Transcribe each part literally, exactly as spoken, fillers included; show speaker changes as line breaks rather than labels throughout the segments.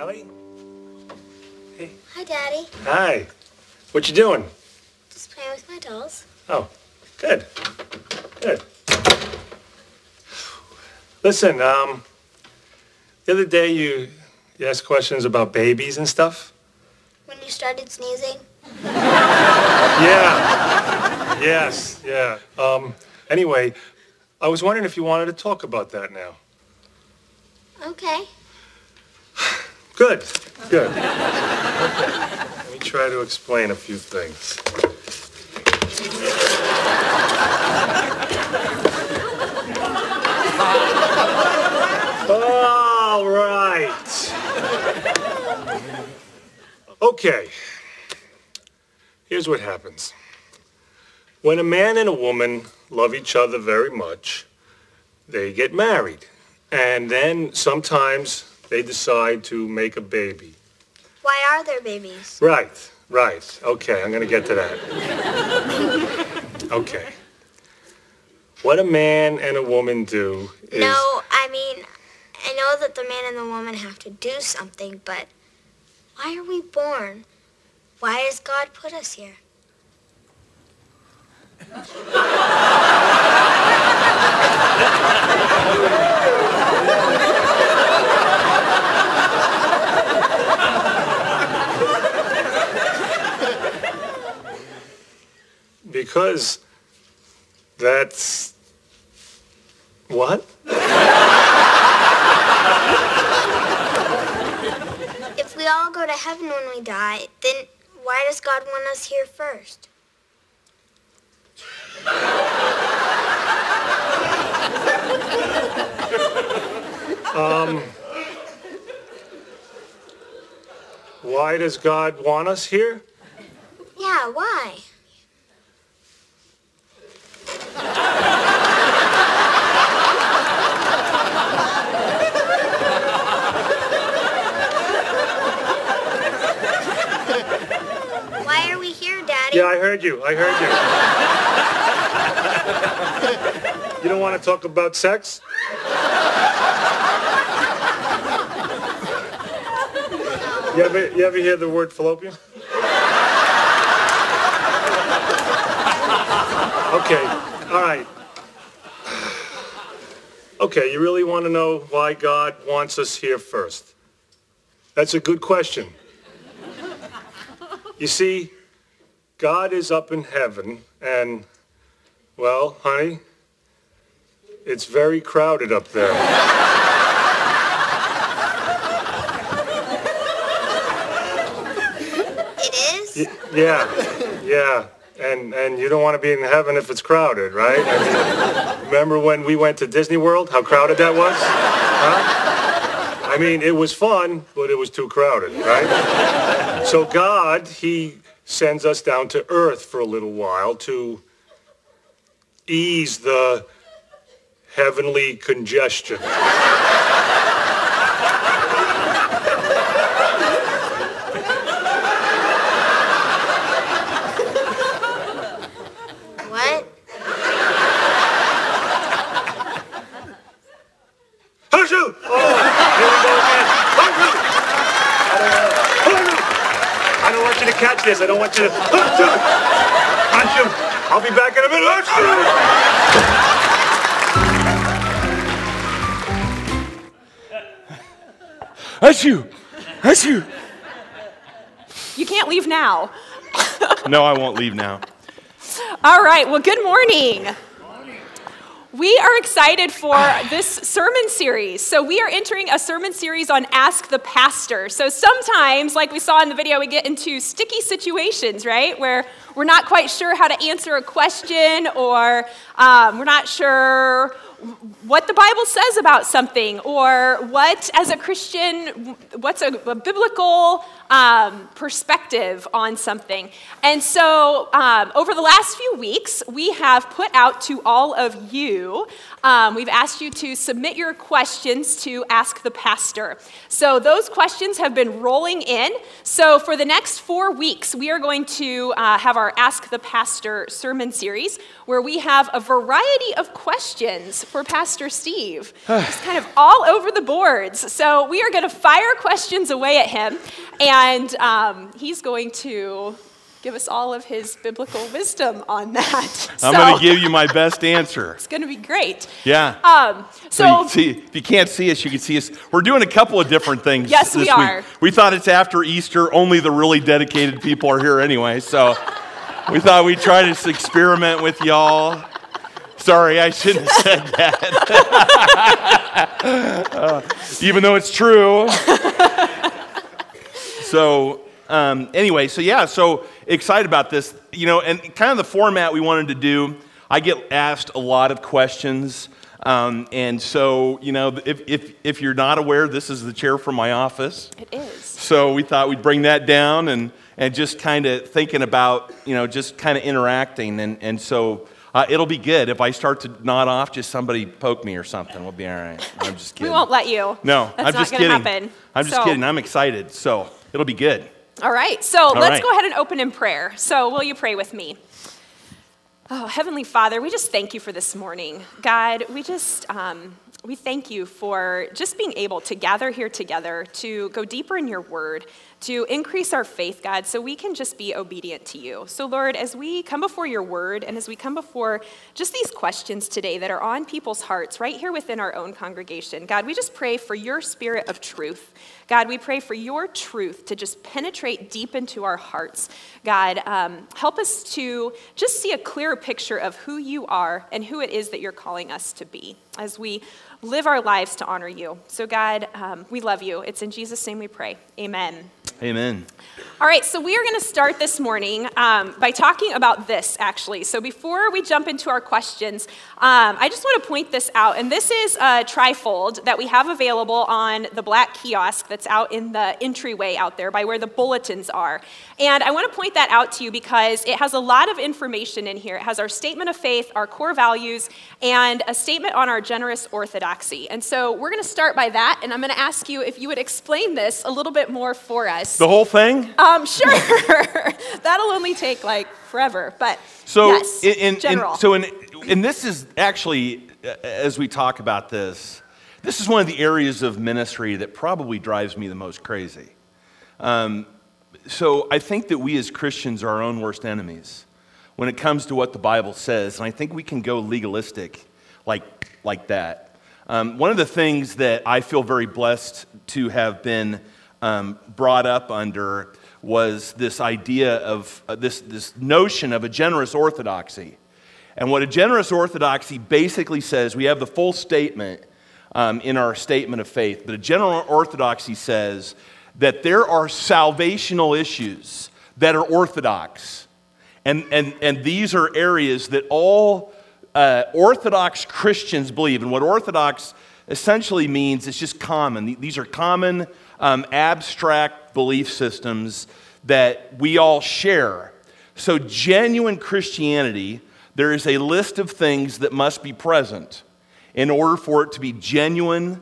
Holly? Hey.
Hi, Daddy.
Hi. What you doing?
Just playing with my dolls.
Oh, good. Good. Listen, um, the other day you, you asked questions about babies and stuff.
When you started sneezing?
Yeah. Yes, yeah. Um, anyway, I was wondering if you wanted to talk about that now.
Okay.
Good, good. Okay. Let me try to explain a few things. All right. Okay. Here's what happens. When a man and a woman love each other very much, they get married. And then sometimes they decide to make a baby.
Why are there babies?
Right, right. Okay, I'm going to get to that. Okay. What a man and a woman do is...
No, I mean, I know that the man and the woman have to do something, but why are we born? Why has God put us here?
Because that's... What?
If we all go to heaven when we die, then why does God want us here first?
um... Why does God want us here?
Yeah, why? Why are we here, Daddy?
Yeah, I heard you. I heard you. You don't want to talk about sex? You ever, you ever hear the word fallopian? Okay, all right. Okay, you really want to know why God wants us here first? That's a good question. You see, God is up in heaven, and, well, honey, it's very crowded up there.
It is?
Y- yeah, yeah. And and you don't want to be in heaven if it's crowded, right? I mean, remember when we went to Disney World, how crowded that was? Huh? I mean, it was fun, but it was too crowded, right? So God, he sends us down to earth for a little while to ease the heavenly congestion.
What?
Horseshoe! Oh, here we go again. Horseshoe! Horseshoe! I don't want you to catch this. I don't want you to... Horseshoe! Horseshoe! I'll be back in a minute.
Horseshoe! Horseshoe!
You can't leave now.
No, I won't leave now.
All right, well, good morning. We are excited for this sermon series. So we are entering a sermon series on Ask the Pastor. So sometimes, like we saw in the video, we get into sticky situations, right? Where we're not quite sure how to answer a question, or um, we're not sure what the Bible says about something, or what, as a Christian, what's a, a biblical um, perspective on something. And so um, over the last few weeks, we have put out to all of you um, we've asked you to submit your questions to Ask the Pastor. So those questions have been rolling in. So for the next four weeks, we are going to uh, have our Ask the Pastor sermon series, where we have a variety of questions for Pastor Steve. Just kind of all over the boards. So we are going to fire questions away at him, and um, he's going to give us all of his biblical wisdom on that.
I'm
So,
going to give you my best answer.
it's going to be great.
Yeah.
Um,
So,
so,
you see, if you can't see us, you can see us. We're doing a couple of different things.
Yes,
this
we are.
Week. We thought it's after Easter. Only the really dedicated people are here anyway. So we thought we'd try to experiment with y'all. Sorry, I shouldn't have said that. uh, even though it's true. So um, anyway, so yeah, so excited about this. You know, and kind of the format we wanted to do, I get asked a lot of questions. Um, and so, you know, if, if, if you're not aware, this is the chair from my office.
it is.
So we thought we'd bring that down and, and just kind of thinking about, you know, just kind of interacting. And, and so uh, it'll be good. If I start to nod off, just somebody poke me or something. We'll be all right. I'm just kidding.
We won't let you.
No,
That's
I'm
not
just
gonna
kidding.
happen.
I'm just
So-
kidding. I'm excited. So it'll be good.
All right, so let's
right.
go ahead and open in prayer. So will you pray with me? Oh, Heavenly Father, we just thank you for this morning. God, we just, um, we thank you for just being able to gather here together, to go deeper in your word, to increase our faith, God, so we can just be obedient to you. So Lord, as we come before your word and as we come before just these questions today that are on people's hearts right here within our own congregation, God, we just pray for your spirit of truth. God, we pray for your truth to just penetrate deep into our hearts. God, um, help us to just see a clearer picture of who you are and who it is that you're calling us to be as we live our lives to honor you. So God, um, we love you. It's in Jesus' name we pray. Amen.
Amen.
All right, so we are going to start this morning um, by talking about this, actually. So before we jump into our questions, um, I just want to point this out. And this is a trifold that we have available on the black kiosk that's out in the entryway out there by where the bulletins are. And I want to point that out to you because it has a lot of information in here. It has our statement of faith, our core values, and a statement on our generous orthodoxy. And so we're going to start by that, and I'm going to ask you if you would explain this a little bit more for us.
The whole thing?
Um, sure. That'll only take like forever, but
So,
yes,
in, in,
general.
in, so in, and this is actually, uh, as we talk about this, this is one of the areas of ministry that probably drives me the most crazy. Um, so I think that we as Christians are our own worst enemies when it comes to what the Bible says, and I think we can go legalistic like, like that. Um, one of the things that I feel very blessed to have been um, brought up under was this idea of uh, this, this notion of a generous orthodoxy. And what a generous orthodoxy basically says, we have the full statement um, in our statement of faith, but a general orthodoxy says that there are salvational issues that are orthodox. And, and, and these are areas that all uh, Orthodox Christians believe. And what Orthodox essentially means, it's just common. These are common um, abstract belief systems that we all share. So genuine Christianity, there is a list of things that must be present in order for it to be genuine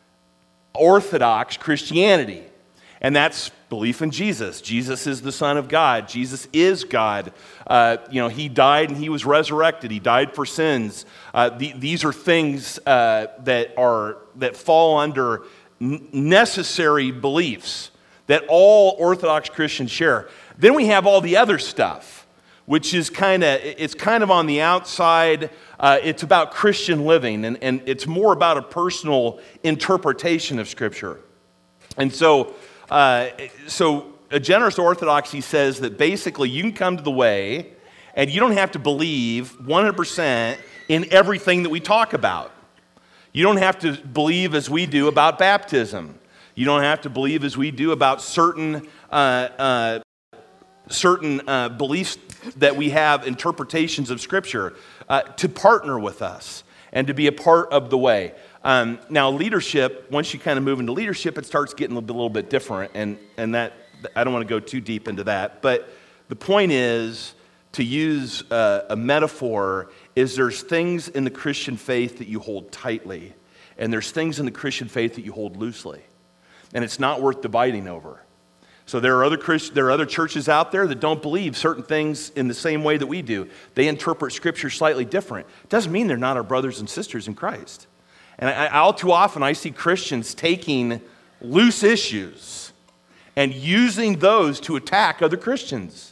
Orthodox Christianity. And that's belief in Jesus. Jesus is the Son of God. Jesus is God. Uh, you know, he died and he was resurrected. He died for sins. Uh, the, these are things uh, that are that fall under n- necessary beliefs that all Orthodox Christians share. Then we have all the other stuff, which is kind of it's kind of on the outside. Uh, it's about Christian living, and, and it's more about a personal interpretation of Scripture. And so. Uh, so a generous orthodoxy says that basically you can come to the way and you don't have to believe one hundred percent in everything that we talk about. You don't have to believe as we do about baptism. You don't have to believe as we do about certain uh, uh, certain uh, beliefs that we have, interpretations of Scripture, uh, to partner with us and to be a part of the way. Um, now, leadership, once you kind of move into leadership, it starts getting a little bit, a little bit different, and, and that I don't want to go too deep into that. But the point is, to use uh, a metaphor, is there's things in the Christian faith that you hold tightly, and there's things in the Christian faith that you hold loosely. And it's not worth dividing over. So there are other Christ, there are other churches out there that don't believe certain things in the same way that we do. They interpret Scripture slightly different. Doesn't mean they're not our brothers and sisters in Christ. And I, all too often I see Christians taking loose issues and using those to attack other Christians.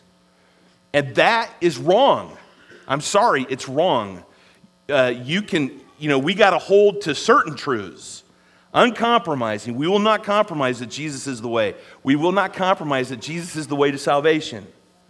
And that is wrong. I'm sorry, it's wrong. Uh, you can, you know, we got to hold to certain truths. Uncompromising. We will not compromise that Jesus is the way. We will not compromise that Jesus is the way to salvation.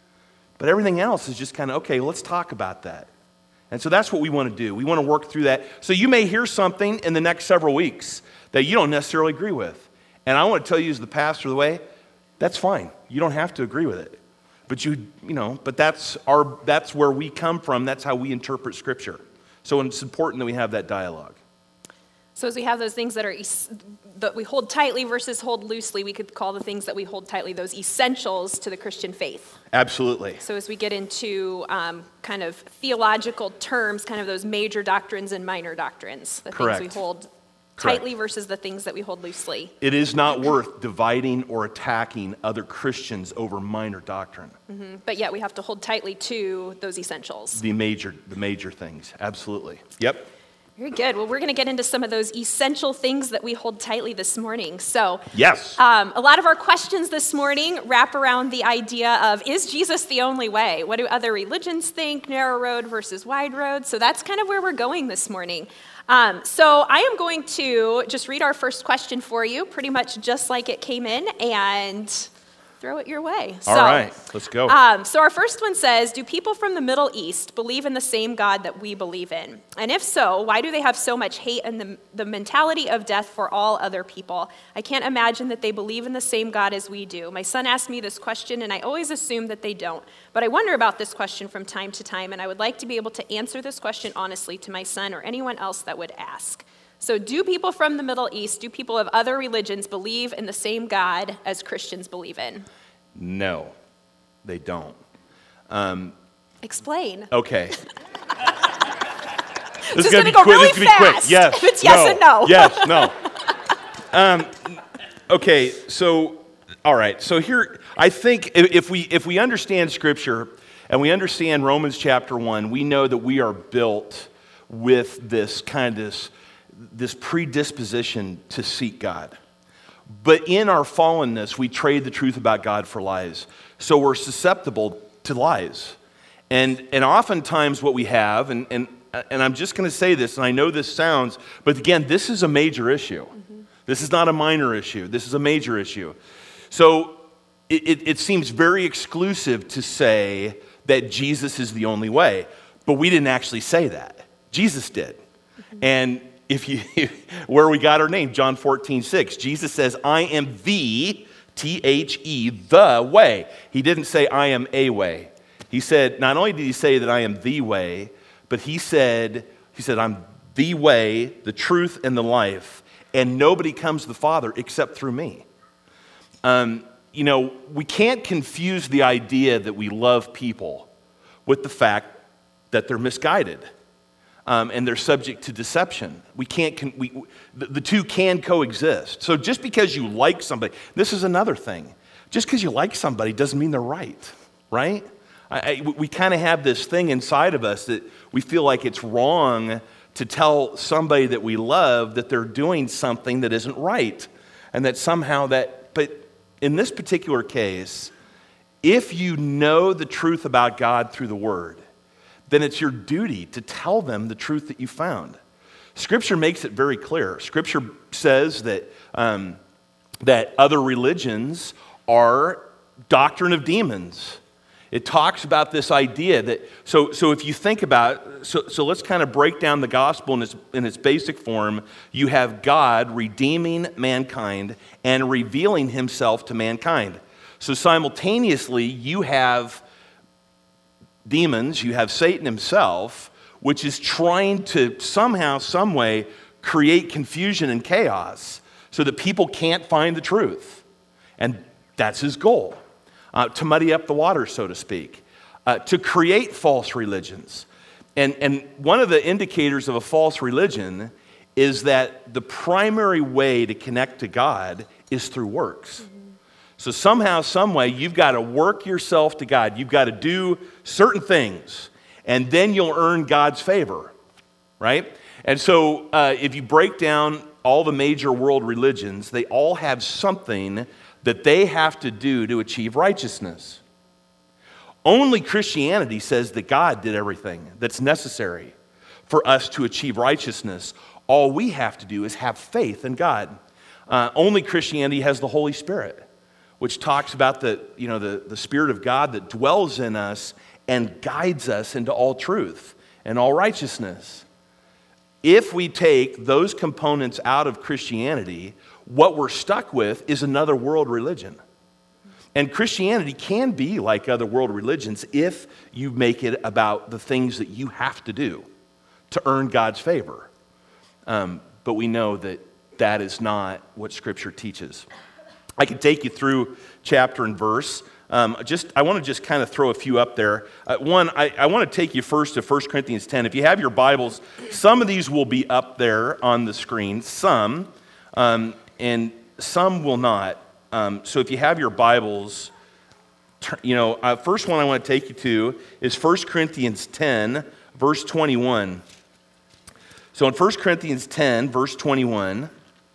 But everything else is just kind of, okay, let's talk about that. And so that's what we want to do. We want to work through that. So you may hear something in the next several weeks that you don't necessarily agree with. And I want to tell you as the pastor of the way, that's fine. You don't have to agree with it. But you, you know, but that's our that's where we come from. That's how we interpret Scripture. So it's important that we have that dialogue.
So as we have those things that are es- that we hold tightly versus hold loosely, we could call the things that we hold tightly those essentials to the Christian faith.
Absolutely.
So as we get into um, kind of theological terms, kind of those major doctrines and minor doctrines, the
Correct.
things we hold
Correct.
tightly versus the things that we hold loosely.
It is not worth dividing or attacking other Christians over minor doctrine.
Mm-hmm. But yet we have to hold tightly to those essentials.
The major, the major things. Absolutely. Yep.
Very good. Well, we're going to get into some of those essential things that we hold tightly this morning. So,
yes.
Um, a lot of our questions this morning wrap around the idea of, is Jesus the only way? What do other religions think? Narrow road versus wide road? So that's kind of where we're going this morning. Um, so I am going to just read our first question for you, pretty much just like it came in, and throw it your way.
All
so,
right, let's go.
Um, so our first one says, do people from the Middle East believe in the same God that we believe in? And if so, why do they have so much hate and the, the mentality of death for all other people? I can't imagine that they believe in the same God as we do. My son asked me this question, and I always assume that they don't. But I wonder about this question from time to time, and I would like to be able to answer this question honestly to my son or anyone else that would ask. So do people from the Middle East, do people of other religions believe in the same God as Christians believe in?
No, they don't. Um,
Explain.
okay.
This is going to go
quick.
really
This is gonna be quick.
fast.
Yes.
It's yes
no.
and no.
Yes. No. Um, okay. So, all right. So here, I think if, if we if we understand Scripture and we understand Romans chapter one, we know that we are built with this kind of this, this predisposition to seek God. But in our fallenness, we trade the truth about God for lies. So we're susceptible to lies. And and oftentimes what we have, and, and, and I'm just going to say this, and I know this sounds, but again, this is a major issue. Mm-hmm. This is not a minor issue. This is a major issue. So it, it, it seems very exclusive to say that Jesus is the only way. But we didn't actually say that. Jesus did. Mm-hmm. And if you, where we got our name, John fourteen six, Jesus says, I am the, T H E, the way. He didn't say, I am a way. He said, not only did he say that I am the way, but he said, he said, I'm the way, the truth, and the life, and nobody comes to the Father except through me. Um, you know, we can't confuse the idea that we love people with the fact that they're misguided. Um, and they're subject to deception. We can't, con- we, the, the two can coexist. So just because you like somebody, this is another thing. Just because you like somebody doesn't mean they're right, right? I, I, we kind of have this thing inside of us that we feel like it's wrong to tell somebody that we love that they're doing something that isn't right. And that somehow that, but in this particular case, if you know the truth about God through the Word, then it's your duty to tell them the truth that you found. Scripture makes it very clear. Scripture says that, um, that other religions are doctrine of demons. It talks about this idea that, so, so if you think about, so, so let's kind of break down the gospel in its, in its basic form. You have God redeeming mankind and revealing himself to mankind. So simultaneously, you have demons, you have Satan himself, which is trying to somehow, some way, create confusion and chaos so that people can't find the truth. And that's his goal, uh, to muddy up the water, so to speak, uh, to create false religions. and, and one of the indicators of a false religion is that the primary way to connect to God is through works. Mm-hmm. So somehow, some way, you've got to work yourself to God. You've got to do certain things, and then you'll earn God's favor, right? And so uh, if you break down all the major world religions, they all have something that they have to do to achieve righteousness. Only Christianity says that God did everything that's necessary for us to achieve righteousness. All we have to do is have faith in God. Uh, only Christianity has the Holy Spirit, which talks about the, you know, the, the Spirit of God that dwells in us and guides us into all truth and all righteousness. If we take those components out of Christianity, what we're stuck with is another world religion. And Christianity can be like other world religions if you make it about the things that you have to do to earn God's favor. Um, but we know that that is not what Scripture teaches. I could take you through chapter and verse. Um, just I want to just kind of throw a few up there. Uh, one, I, I want to take you first to First Corinthians ten. If you have your Bibles, some of these will be up there on the screen, some, um, and some will not. Um, so if you have your Bibles, you know, uh, first one I want to take you to is First Corinthians ten, verse twenty-one. So in First Corinthians ten, verse twenty-one,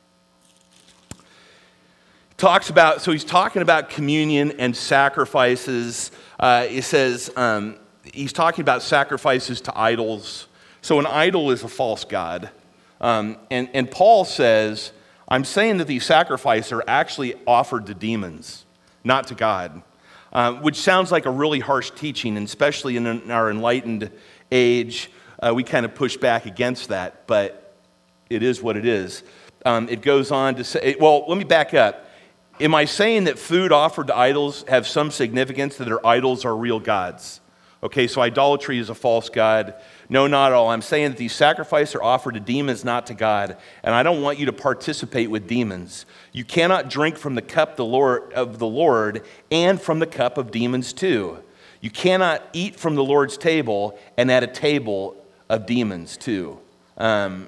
talks about, so he's talking about communion and sacrifices. Uh, it says, um, he's talking about sacrifices to idols. So an idol is a false god. Um, and, and Paul says, I'm saying that these sacrifices are actually offered to demons, not to God. Uh, which sounds like a really harsh teaching, and especially in, in our enlightened age, uh, we kind of push back against that, but it is what it is. Um, it goes on to say, well, let me back up. Am I saying that food offered to idols have some significance, that their idols are real gods? Okay, so idolatry is a false god. No, not at all. I'm saying that these sacrifices are offered to demons, not to God. And I don't want you to participate with demons. You cannot drink from the cup the Lord, of the Lord and from the cup of demons too. You cannot eat from the Lord's table and at a table of demons too. Um,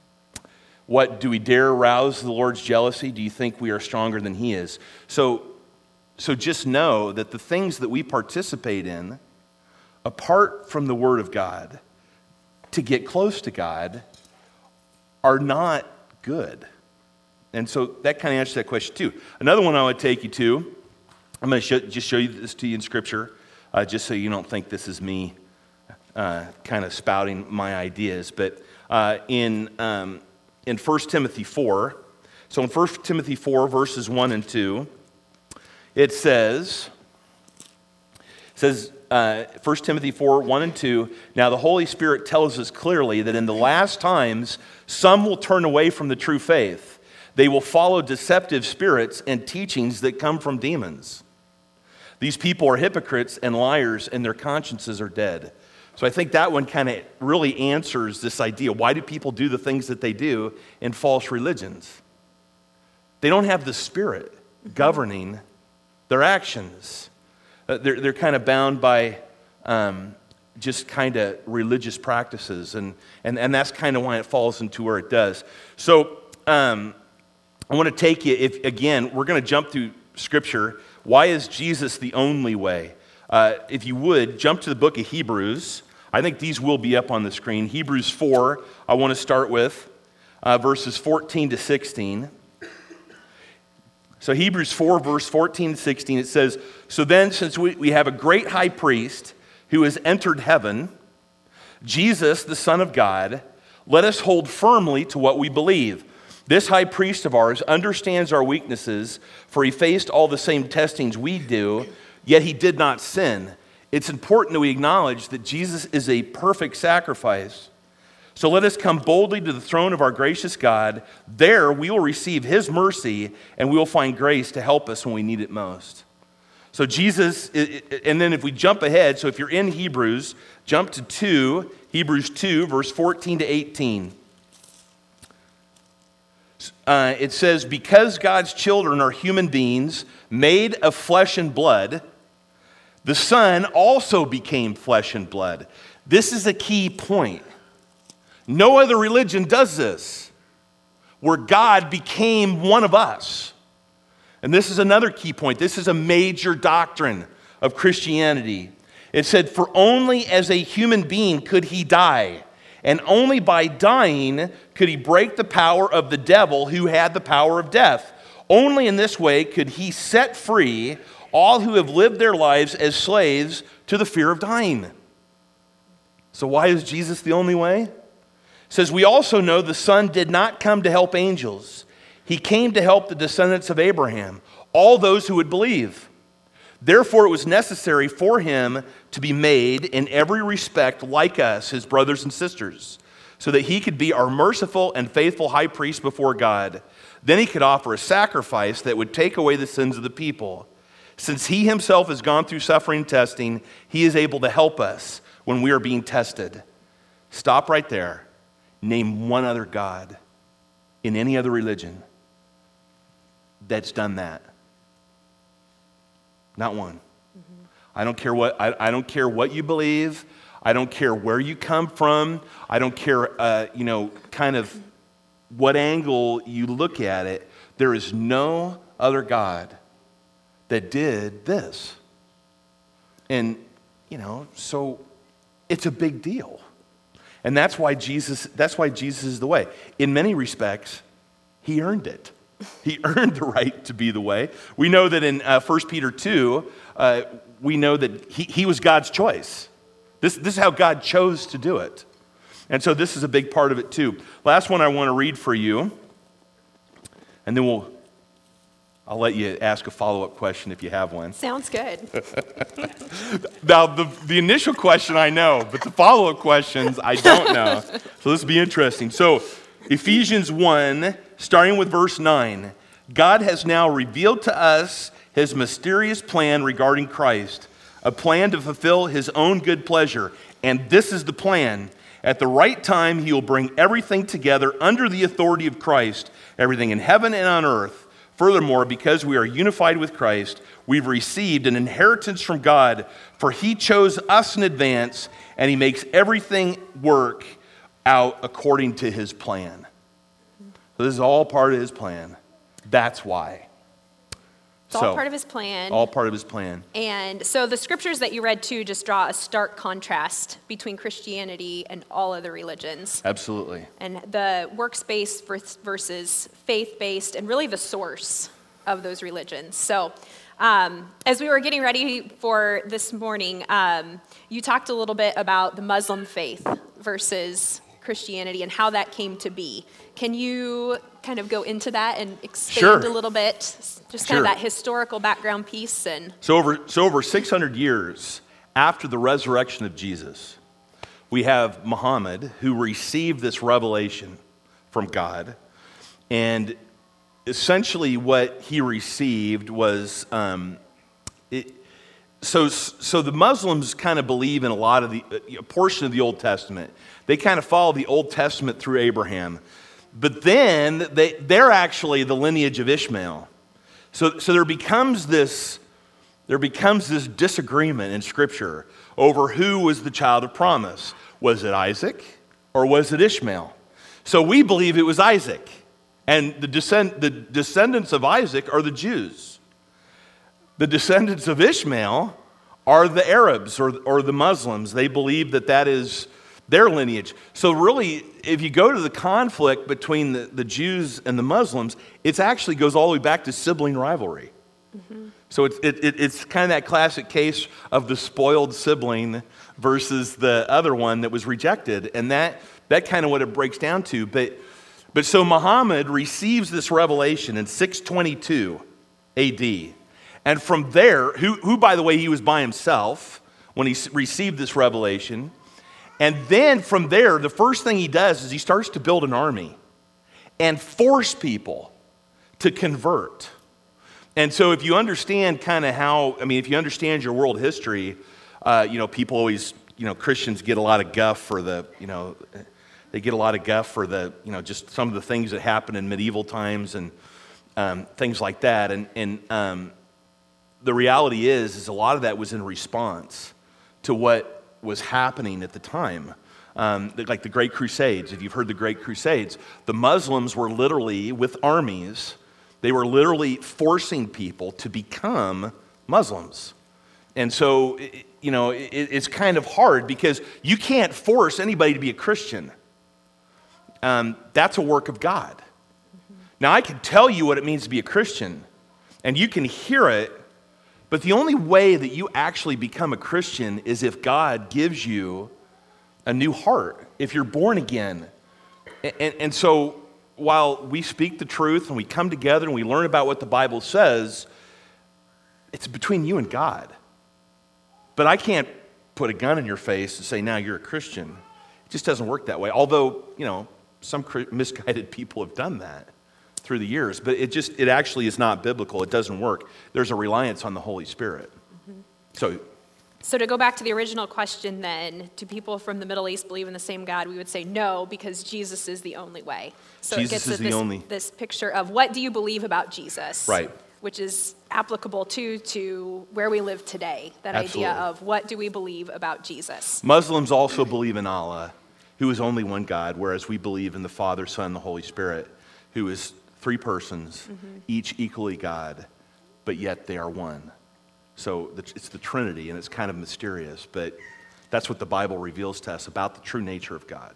What, do we dare rouse the Lord's jealousy? Do you think we are stronger than He is? So, so just know that the things that we participate in, apart from the Word of God, to get close to God, are not good. And so that kind of answers that question too. Another one I would take you to, I'm going to show, just show you this to you in Scripture, uh, just so you don't think this is me uh, kind of spouting my ideas. But uh, in... Um, In First Timothy four, so in First Timothy four, verses one and two, it says, it says uh, First Timothy four, one and two, now the Holy Spirit tells us clearly that in the last times, some will turn away from the true faith. They will follow deceptive spirits and teachings that come from demons. These people are hypocrites and liars, and their consciences are dead. So I think that one kind of really answers this idea. Why do people do the things that they do in false religions? They don't have the Spirit governing their actions. Uh, they're, they're kind of bound by um, just kind of religious practices, and, and, and that's kind of why it falls into where it does. So um, I want to take you, if again, we're going to jump through Scripture. Why is Jesus the only way? Uh, if you would, jump to the book of Hebrews. I think these will be up on the screen. Hebrews four, I want to start with, uh, verses fourteen to sixteen. So Hebrews four, verse fourteen to sixteen, it says, so then, since we, we have a great high priest who has entered heaven, Jesus, the Son of God, let us hold firmly to what we believe. This high priest of ours understands our weaknesses, for he faced all the same testings we do, yet he did not sin. It's important that we acknowledge that Jesus is a perfect sacrifice. So let us come boldly to the throne of our gracious God. There we will receive His mercy, and we will find grace to help us when we need it most. So Jesus, and then if we jump ahead, so if you're in Hebrews, jump to two, Hebrews two, verse fourteen to eighteen. Uh, it says, because God's children are human beings made of flesh and blood, the Son also became flesh and blood. This is a key point. No other religion does this, where God became one of us. And this is another key point. This is a major doctrine of Christianity. It said, for only as a human being could he die, and only by dying could he break the power of the devil who had the power of death. Only in this way could he set free all who have lived their lives as slaves to the fear of dying. So why is Jesus the only way? It says, we also know the Son did not come to help angels. He came to help the descendants of Abraham, all those who would believe. Therefore, it was necessary for him to be made in every respect like us, his brothers and sisters, so that he could be our merciful and faithful high priest before God. Then he could offer a sacrifice that would take away the sins of the people. Since he himself has gone through suffering and testing, he is able to help us when we are being tested. Stop right there. Name one other God in any other religion that's done that. Not one. Mm-hmm. I don't care what I, I don't care what you believe. I don't care where you come from. I don't care, uh, you know, kind of what angle you look at it. There is no other God that did this. And, you know, so it's a big deal. And that's why Jesus, that's why Jesus is the way. In many respects, he earned it. He earned the right to be the way. We know that in uh, First Peter two, uh, we know that he, he was God's choice. This, this is how God chose to do it. And so this is a big part of it too. Last one I want to read for you, and then we'll, I'll let you ask a follow-up question if you have one.
Sounds good.
Now, the, the initial question I know, but the follow-up questions I don't know. So this will be interesting. So Ephesians one, starting with verse nine, God has now revealed to us his mysterious plan regarding Christ, a plan to fulfill his own good pleasure. And this is the plan. At the right time, he will bring everything together under the authority of Christ, everything in heaven and on earth. Furthermore, because we are unified with Christ, we've received an inheritance from God, for he chose us in advance, and he makes everything work out according to his plan. So this is all part of his plan. That's why.
It's all so, part of his plan.
All part of his plan.
And so the scriptures that you read too just draw a stark contrast between Christianity and all other religions.
Absolutely.
And the works-based versus faith-based, and really the source of those religions. So um, as we were getting ready for this morning, um, you talked a little bit about the Muslim faith versus Christianity and how that came to be. Can you kind of go into that and expand
sure.
a little bit? Just kind
sure.
of that historical background piece. And
so over so over six hundred years after the resurrection of Jesus, we have Muhammad, who received this revelation from God, and essentially what he received was um, it, so so the Muslims kind of believe in a lot of the a portion of the Old Testament. They kind of follow the Old Testament through Abraham. But then they, they're actually the lineage of Ishmael. So, so there becomes this, there becomes this disagreement in Scripture over who was the child of promise. Was it Isaac or was it Ishmael? So we believe it was Isaac. And the, descend, the descendants of Isaac are the Jews. The descendants of Ishmael are the Arabs or, or the Muslims. They believe that that is their lineage. So really, if you go to the conflict between the, the Jews and the Muslims, it actually goes all the way back to sibling rivalry. Mm-hmm. So it's, it, it, it's kind of that classic case of the spoiled sibling versus the other one that was rejected. And that that kind of what it breaks down to. But, but so Muhammad receives this revelation in six twenty-two A D. And from there, who, who by the way, he was by himself when he received this revelation. And then from there, the first thing he does is he starts to build an army and force people to convert. And so if you understand kind of how, I mean, if you understand your world history, uh, you know, people always, you know, Christians get a lot of guff for the, you know, they get a lot of guff for the, you know, just some of the things that happened in medieval times and um, things like that. And, and um, the reality is, is a lot of that was in response to what was happening at the time. Um, like the Great Crusades, if you've heard the Great Crusades, the Muslims were literally, with armies, they were literally forcing people to become Muslims. And so, you know, it, it's kind of hard because you can't force anybody to be a Christian. Um, that's a work of God. Mm-hmm. Now, I can tell you what it means to be a Christian, and you can hear it, but the only way that you actually become a Christian is if God gives you a new heart, if you're born again. And, and, and so while we speak the truth and we come together and we learn about what the Bible says, it's between you and God. But I can't put a gun in your face and say, now you're a Christian. It just doesn't work that way. Although, you know, some misguided people have done that through the years. But it just, it actually is not biblical. It doesn't work. There's a reliance on the Holy Spirit. Mm-hmm. So...
So to go back to the original question then, do people from the Middle East believe in the same God? We would say no, because Jesus is the only way. So
Jesus
it gets
is
at
the
this,
only.
this picture of what do you believe about Jesus?
Right.
Which is applicable too to where we live today. That
Absolutely.
idea of what do we believe about Jesus?
Muslims also believe in Allah, who is only one God, whereas we believe in the Father, Son, and the Holy Spirit, who is three persons, mm-hmm. each equally God, but yet they are one. So it's the Trinity, and it's kind of mysterious, but that's what the Bible reveals to us about the true nature of God.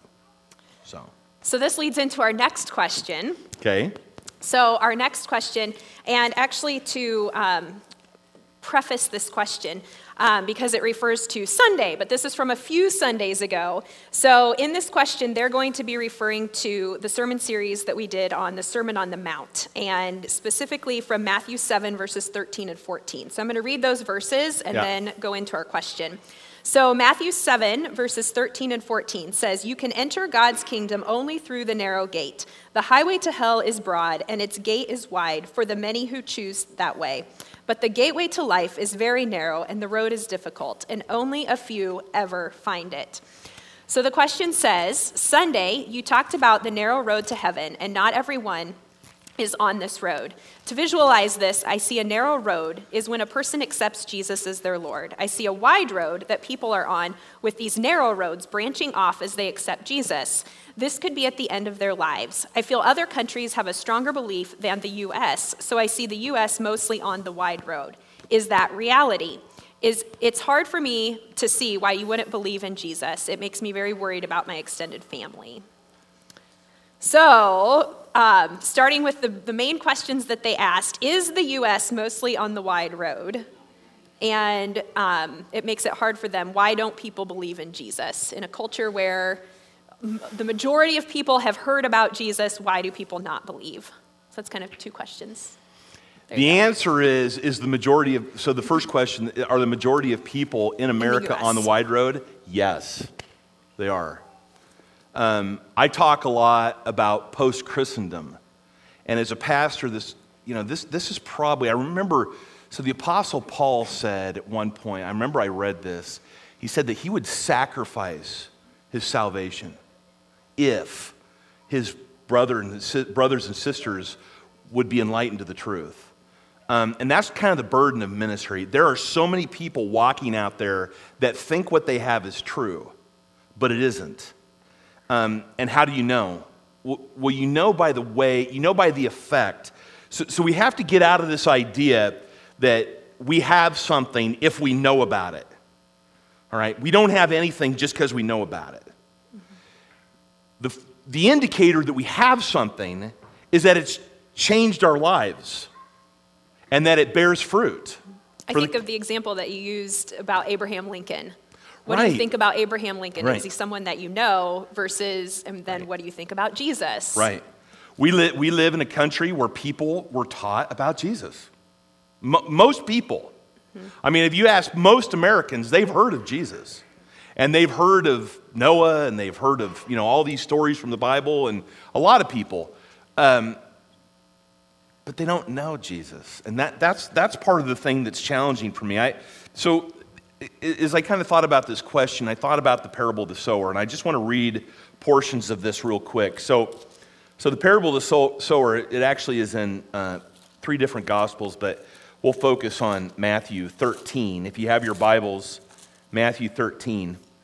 So,
so this leads into our next question.
Okay.
So our next question, and actually to um, preface this question, um, because it refers to Sunday, but this is from a few Sundays ago. So in this question, they're going to be referring to the sermon series that we did on the Sermon on the Mount, and specifically from Matthew seven, verses thirteen and fourteen. So I'm going to read those verses and yeah. then go into our question. So Matthew seven, verses thirteen and fourteen says, "You can enter God's kingdom only through the narrow gate. The highway to hell is broad, and its gate is wide for the many who choose that way. But the gateway to life is very narrow, and the road is difficult, and only a few ever find it." So the question says, Sunday, you talked about the narrow road to heaven, and not everyone is on this road. To visualize this, I see a narrow road is when a person accepts Jesus as their Lord. I see a wide road that people are on with these narrow roads branching off as they accept Jesus. This could be at the end of their lives. I feel other countries have a stronger belief than the U S, so I see the U S mostly on the wide road. Is that reality? Is it's hard for me to see why you wouldn't believe in Jesus. It makes me very worried about my extended family. So, um, starting with the, the main questions that they asked, is the U S mostly on the wide road? And um, it makes it hard for them. Why don't people believe in Jesus? In a culture where m- the majority of people have heard about Jesus, why do people not believe? So that's kind of two questions. There
the answer is, is the majority of, so the first question, are the majority of people in America
in the
on the wide road? Yes, they are. Um, I talk a lot about post-Christendom, and as a pastor, this, you know, this, this is probably, I remember, so the Apostle Paul said at one point, I remember I read this, he said that he would sacrifice his salvation if his brother and his brothers and sisters would be enlightened to the truth. Um, and that's kind of the burden of ministry. There are so many people walking out there that think what they have is true, but it isn't. Um, and how do you know? Well, well, you know by the way, you know by the effect. So, so we have to get out of this idea that we have something if we know about it. All right? We don't have anything just because we know about it. Mm-hmm. The, the indicator that we have something is that it's changed our lives and that it bears fruit.
I think the, of the example that you used about Abraham Lincoln. What
right.
do you think about Abraham Lincoln?
Right.
Is he someone that you know versus, and then right. what do you think about Jesus?
Right. We, li- we live in a country where people were taught about Jesus. M- most people. Mm-hmm. I mean, if you ask most Americans, they've heard of Jesus. And they've heard of Noah, and they've heard of, you know, all these stories from the Bible, and a lot of people. Um, but they don't know Jesus. And that, that's, that's part of the thing that's challenging for me. I, so... As I kind of thought about this question, I thought about the parable of the sower, and I just want to read portions of this real quick. So, so the parable of the sower, it actually is in uh, three different Gospels, but we'll focus on Matthew thirteen. If you have your Bibles, Matthew thirteen.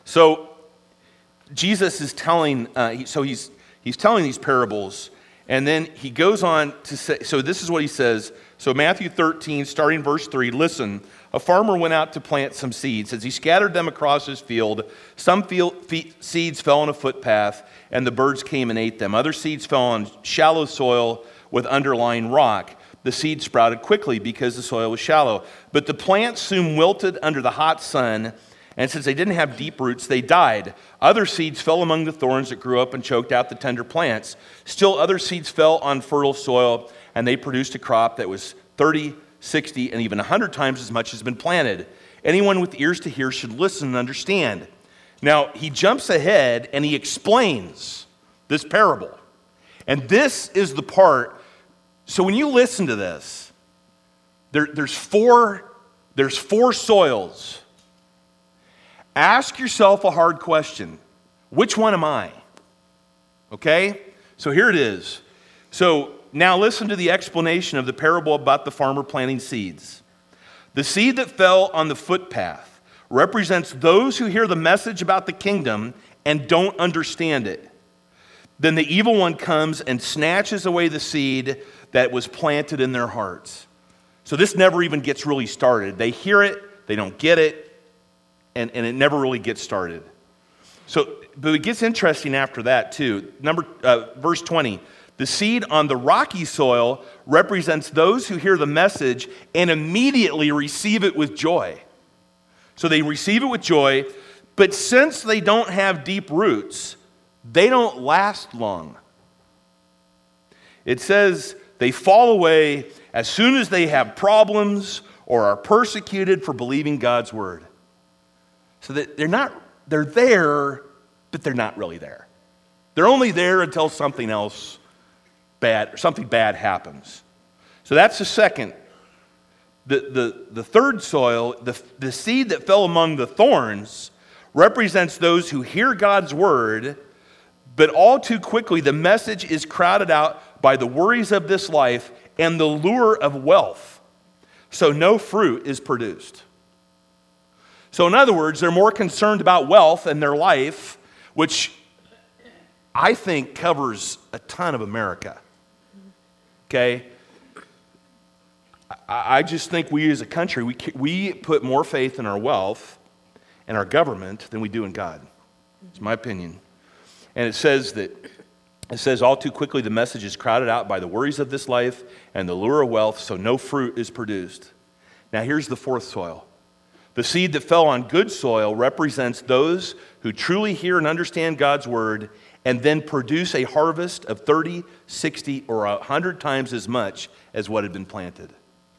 So Jesus is telling, uh, he, so he's he's telling these parables, and then he goes on to say, so this is what he says. So Matthew thirteen, starting verse three, listen, a farmer went out to plant some seeds. As he scattered them across his field, some field, fe- seeds fell on a footpath, and the birds came and ate them. Other seeds fell on shallow soil with underlying rock. The seed sprouted quickly because the soil was shallow. But the plants soon wilted under the hot sun, and since they didn't have deep roots, they died. Other seeds fell among the thorns that grew up and choked out the tender plants. Still other seeds fell on fertile soil, and they produced a crop that was thirty, sixty, and even one hundred times as much as has been planted. Anyone with ears to hear should listen and understand. Now, he jumps ahead and he explains this parable. And this is the part, so when you listen to this, there, there's four, there's four soils. Ask yourself a hard question. Which one am I? Okay? So here it is. So now listen to the explanation of the parable about the farmer planting seeds. The seed that fell on the footpath represents those who hear the message about the kingdom and don't understand it. Then the evil one comes and snatches away the seed that was planted in their hearts. So this never even gets really started. They hear it, they don't get it, and, and it never really gets started. So, but it gets interesting after that too. Number uh, verse twenty, the seed on the rocky soil represents those who hear the message and immediately receive it with joy. So they receive it with joy, but since they don't have deep roots, they don't last long. It says they fall away as soon as they have problems or are persecuted for believing God's word. So that they're not, they're there, but they're not really there. They're only there until something else bad, something bad happens. So that's the second. The, the, the third soil, the, the seed that fell among the thorns, represents those who hear God's word, but all too quickly the message is crowded out by the worries of this life and the lure of wealth. So no fruit is produced. So in other words, they're more concerned about wealth and their life, which I think covers a ton of America. Okay? I just think we as a country, we, we put more faith in our wealth and our government than we do in God. It's my opinion. And it says that, it says all too quickly the message is crowded out by the worries of this life and the lure of wealth, so no fruit is produced. Now here's the fourth soil. The seed that fell on good soil represents those who truly hear and understand God's word and then produce a harvest of thirty, sixty, or one hundred times as much as what had been planted.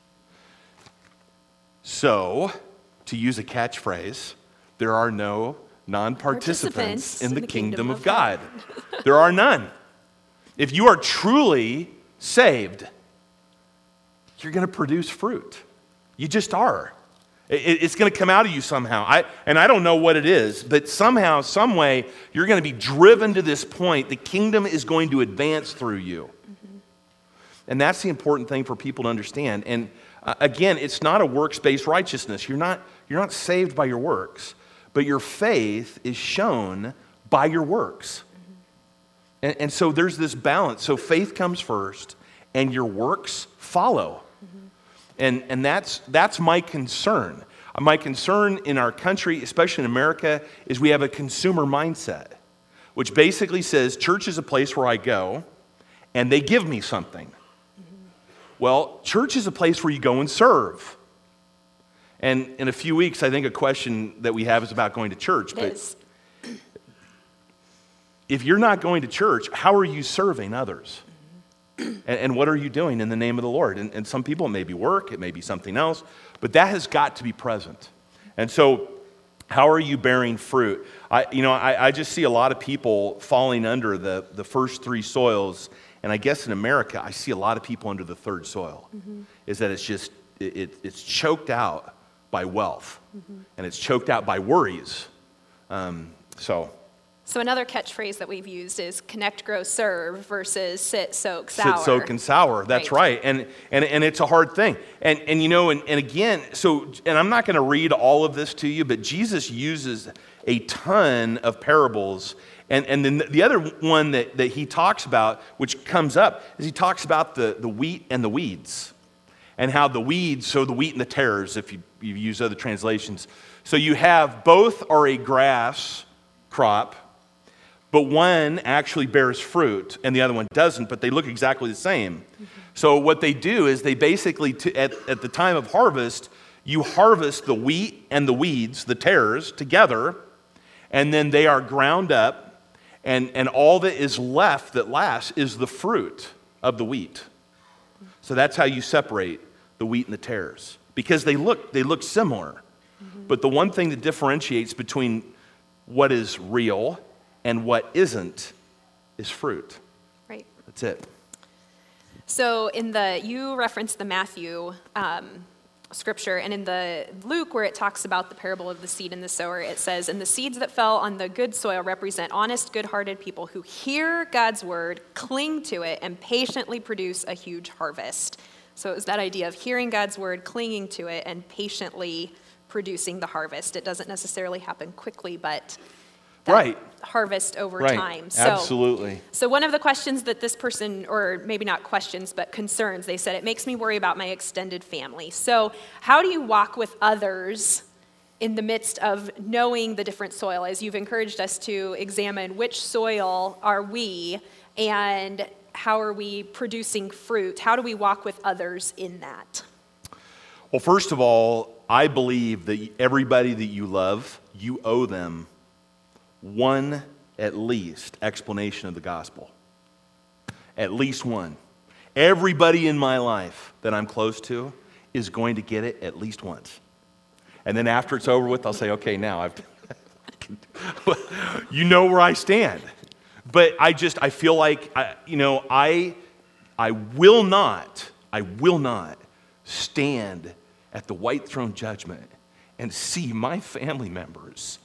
So, to use a catchphrase, there are no non-participants in the, in the kingdom, kingdom of God. God. There are none. If you are truly saved, you're going to produce fruit. You just are. It's going to come out of you somehow. I, and I don't know what it is, but somehow, some way, you're going to be driven to this point. The kingdom is going to advance through you. Mm-hmm. And that's the important thing for people to understand. And uh, again, it's not a works-based righteousness. You're not, you're not saved by your works, but your faith is shown by your works. Mm-hmm. And, and so there's this balance. So faith comes first, and your works follow. And, and that's, that's my concern. My concern in our country, especially in America, is we have a consumer mindset, which basically says church is a place where I go and they give me something. Mm-hmm. Well, church is a place where you go and serve. And in a few weeks, I think a question that we have is about going to church.
It
but
is.
If you're not going to church, how are you serving others? And, and what are you doing in the name of the Lord? And, and some people, it may be work, it may be something else, but that has got to be present. And so, how are you bearing fruit? I, you know, I, I just see a lot of people falling under the, the first three soils, and I guess in America, I see a lot of people under the third soil. Mm-hmm. Is that it's just, it, it, it's choked out by wealth, mm-hmm. and it's choked out by worries. Um, so...
So another catchphrase that we've used is connect, grow, serve versus sit, soak, sour.
Sit, soak, and sour. That's right. right. And, and and it's a hard thing. And and you know, and, and again, so, and I'm not going to read all of this to you, but Jesus uses a ton of parables. And, and then the other one that, that he talks about, which comes up, is he talks about the, the wheat and the weeds. And how the weeds, so the wheat and the tares, if you, you use other translations. So you have, both are a grass crop, but one actually bears fruit and the other one doesn't, but they look exactly the same. Mm-hmm. So what they do is they basically, t- at, at the time of harvest, you harvest the wheat and the weeds, the tares, together, and then they are ground up, and, and all that is left that lasts is the fruit of the wheat. So that's how you separate the wheat and the tares, because they look, they look similar. Mm-hmm. But the one thing that differentiates between what is real and what isn't is fruit.
Right.
That's it.
So in the, you referenced the Matthew um, scripture, and in the Luke where it talks about the parable of the seed and the sower, it says, and the seeds that fell on the good soil represent honest, good-hearted people who hear God's word, cling to it, and patiently produce a huge harvest. So it was that idea of hearing God's word, clinging to it, and patiently producing the harvest. It doesn't necessarily happen quickly, but that
right.
harvest over
right.
time. So,
Absolutely.
So one of the questions that this person, or maybe not questions, but concerns, they said, it makes me worry about my extended family. So how do you walk with others in the midst of knowing the different soil? As you've encouraged us to examine which soil are we, and how are we producing fruit? How do we walk with others in that?
Well, first of all, I believe that everybody that you love, you owe them one, at least, explanation of the gospel. At least one. Everybody in my life that I'm close to is going to get it at least once. And then after it's over with, I'll say, okay, now I've, you know where I stand. But I just, I feel like, I, you know, I, I will not, I will not stand at the white throne judgment and see my family members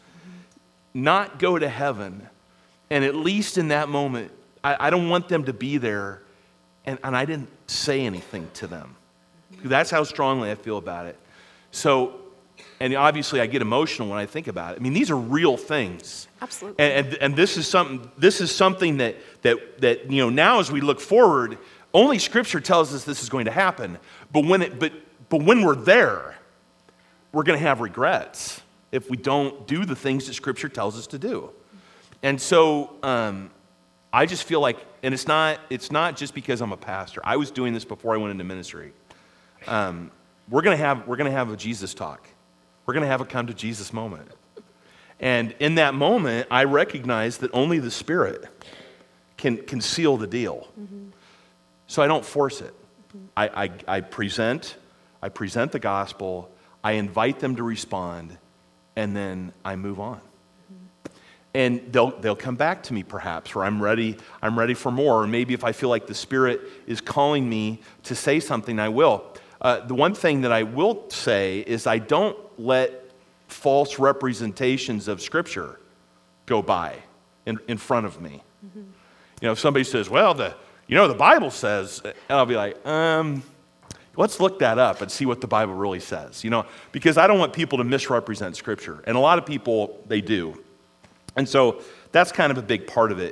not go to heaven, and at least in that moment, I, I don't want them to be there, and, and I didn't say anything to them. That's how strongly I feel about it. So, and obviously I get emotional when I think about it. I mean, these are real things.
Absolutely.
And, and, and this is something, this is something that, that, that, you know, now as we look forward, only Scripture tells us this is going to happen. But when, it, but, but when we're there, we're going to have regrets if we don't do the things that Scripture tells us to do. And so um, I just feel like, and it's not, it's not just because I'm a pastor. I was doing this before I went into ministry. Um, we're going to have, we're going to have a Jesus talk. We're going to have a come to Jesus moment. And in that moment, I recognize that only the Spirit can, can seal the deal. Mm-hmm. So I don't force it. Mm-hmm. I, I, I present, I present the gospel, I invite them to respond, and then I move on. Mm-hmm. And they'll they'll come back to me perhaps, or I'm ready, I'm ready for more. Or maybe if I feel like the Spirit is calling me to say something, I will. Uh, the one thing that I will say is I don't let false representations of Scripture go by in, in front of me. Mm-hmm. You know, if somebody says, well, the you know, the Bible says, and I'll be like, um... let's look that up and see what the Bible really says, you know, because I don't want people to misrepresent Scripture. And a lot of people, they do. And so that's kind of a big part of it.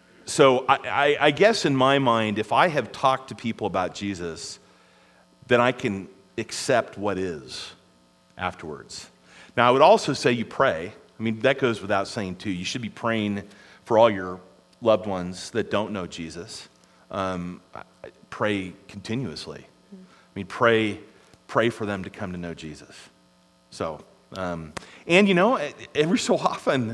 So I, I, I guess in my mind, if I have talked to people about Jesus, then I can accept what is afterwards. Now, I would also say you pray. I mean, that goes without saying, too. You should be praying for all your loved ones that don't know Jesus. Um, pray continuously. I mean, pray, pray for them to come to know Jesus. So, um, and you know, every so often,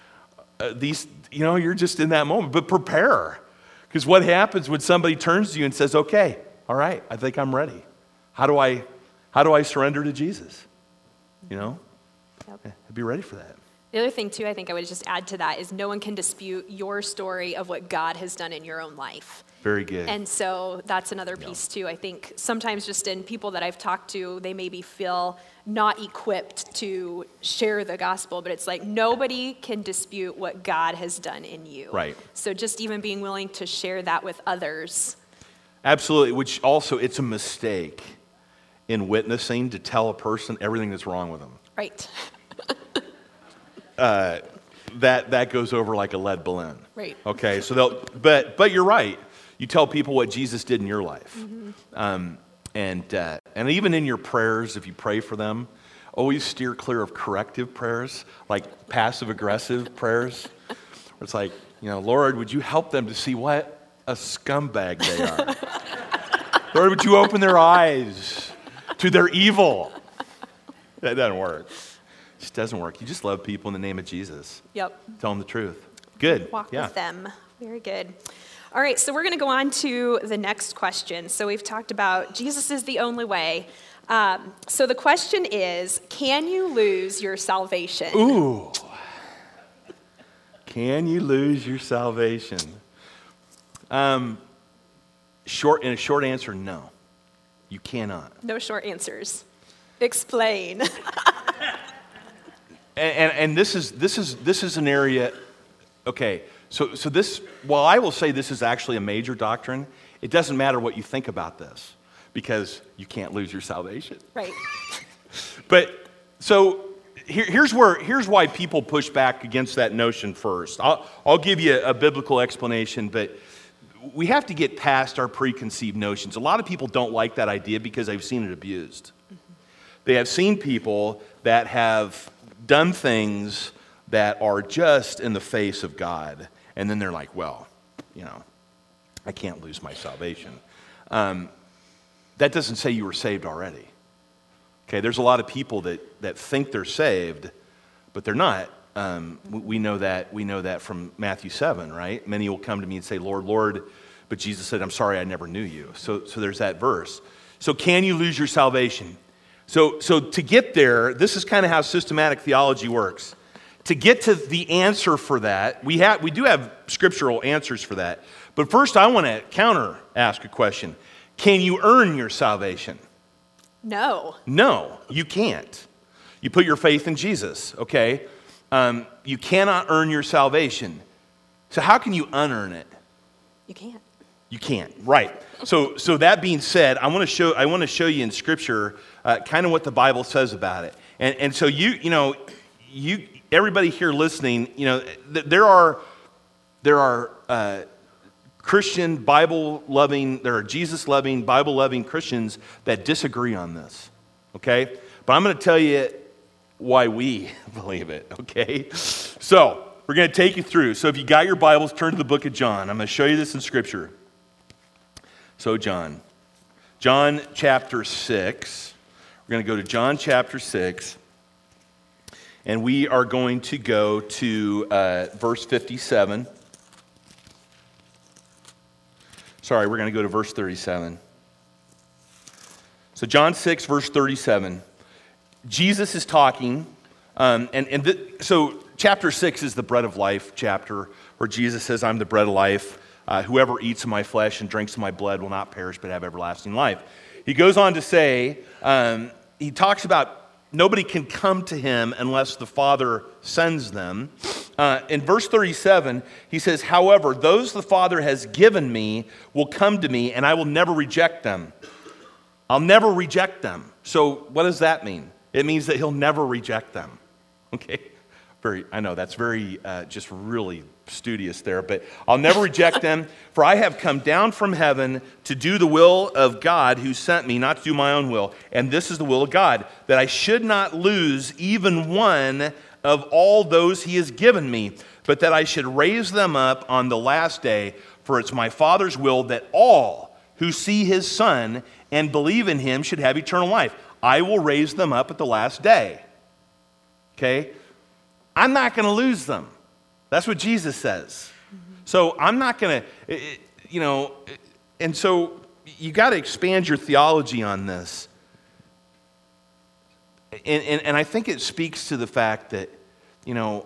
uh, these, you know, you're just in that moment. But prepare, because what happens when somebody turns to you and says, "Okay, all right, I think I'm ready. How do I, how do I surrender to Jesus?" You know,
yep.
Be ready for that.
The other thing, too, I think I would just add to that is no one can dispute your story of what God has done in your own life.
Very good.
And so that's another piece, too. I think sometimes just in people that I've talked to, they maybe feel not equipped to share the gospel, but it's like nobody can dispute what God has done in you.
Right.
So just even being willing to share that with others.
Absolutely, which also, it's a mistake in witnessing to tell a person everything that's wrong with them.
Right.
uh, that that goes over like a lead balloon.
Right.
Okay, so they'll, but but you're right. You tell people what Jesus did in your life, mm-hmm. um, and uh, and even in your prayers, if you pray for them, always steer clear of corrective prayers, like passive aggressive prayers. Where it's like, you know, Lord, would you help them to see what a scumbag they are? Lord, would you open their eyes to their evil? That doesn't work. It just doesn't work. You just love people in the name of Jesus.
Yep.
Tell them the truth. Good.
Walk
yeah.
with them. Very good. All right, so we're going to go on to the next question. So we've talked about Jesus is the only way. Um, so the question is, can you lose your salvation?
Ooh. Can you lose your salvation? Um, short, in a short answer, no. You cannot.
No short answers. Explain.
And, and, and this is this is this is an area. Okay, so so this. While I will say this is actually a major doctrine, it doesn't matter what you think about this because you can't lose your salvation.
Right.
But so here, here's where here's why people push back against that notion first. I'll I'll give you a, a biblical explanation, but we have to get past our preconceived notions. A lot of people don't like that idea because they've seen it abused. Mm-hmm. They have seen people that have done things that are just in the face of God, and then they're like, well, you know, I can't lose my salvation. Um, that doesn't say you were saved already. Okay, there's a lot of people that, that think they're saved, but they're not. Um, we, we know that we know that from Matthew seven, right? Many will come to me and say, Lord, Lord, but Jesus said, I'm sorry, I never knew you. So, so there's that verse. So can you lose your salvation? So, so to get there, this is kind of how systematic theology works. To get to the answer for that, we have we do have scriptural answers for that. But first, I want to counter ask a question. Can you earn your salvation?
No.
No, you can't. You put your faith in Jesus, okay? Um, you cannot earn your salvation. So how can you unearn it?
You can't.
You can't, right? So, so that being said, I want to show I want to show you in Scripture uh, kind of what the Bible says about it. And and so you you know you everybody here listening, you know th- there are there are uh, Christian Bible loving, there are Jesus loving, Bible loving Christians that disagree on this. Okay, but I'm going to tell you why we believe it. Okay, so we're going to take you through. So if you got your Bibles, turn to the book of John. I'm going to show you this in Scripture. So John, John chapter six, we're going to go to John chapter six, and we are going to go to uh, verse fifty-seven. Sorry, we're going to go to verse thirty-seven. So John six, verse thirty-seven, Jesus is talking, um, and, and th- so chapter six is the bread of life chapter, where Jesus says, I'm the bread of life. Uh, whoever eats of my flesh and drinks of my blood will not perish but have everlasting life. He goes on to say, um, he talks about nobody can come to him unless the Father sends them. Uh, in verse thirty-seven, he says, however, those the Father has given me will come to me and I will never reject them. I'll never reject them. So what does that mean? It means that he'll never reject them. Okay? Very, I know that's very, uh, just really studious there, but I'll never reject them, for I have come down from heaven to do the will of God who sent me, not to do my own will. And this is the will of God, that I should not lose even one of all those he has given me, but that I should raise them up on the last day, for it's my Father's will that all who see his Son and believe in him should have eternal life. I will raise them up at the last day. Okay? I'm not going to lose them. That's what Jesus says. Mm-hmm. So I'm not going to, you know, and so you got to expand your theology on this. And, and, and I think it speaks to the fact that, you know,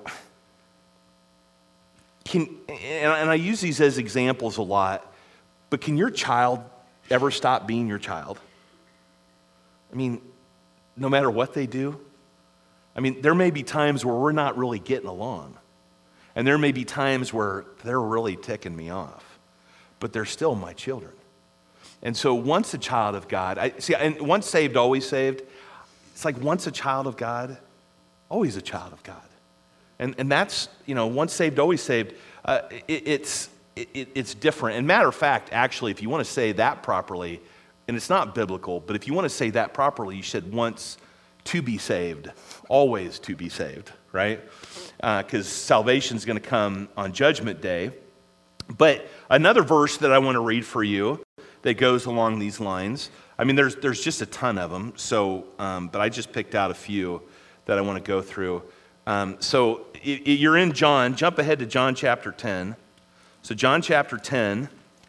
can, and, and I use these as examples a lot, but can your child ever stop being your child? I mean, no matter what they do? I mean, there may be times where we're not really getting along. And there may be times where they're really ticking me off. But they're still my children. And so once a child of God, I see, and once saved, always saved. It's like once a child of God, always a child of God. And, and that's, you know, once saved, always saved. Uh, it, it's, it, it's different. And matter of fact, actually, if you want to say that properly, and it's not biblical, but if you want to say that properly, you should once to be saved, always to be saved, right? Because uh, salvation is going to come on Judgment Day. But another verse that I want to read for you that goes along these lines, I mean, there's there's just a ton of them, so, um, but I just picked out a few that I want to go through. Um, so it, it, you're in John, jump ahead to John chapter ten. So John chapter ten,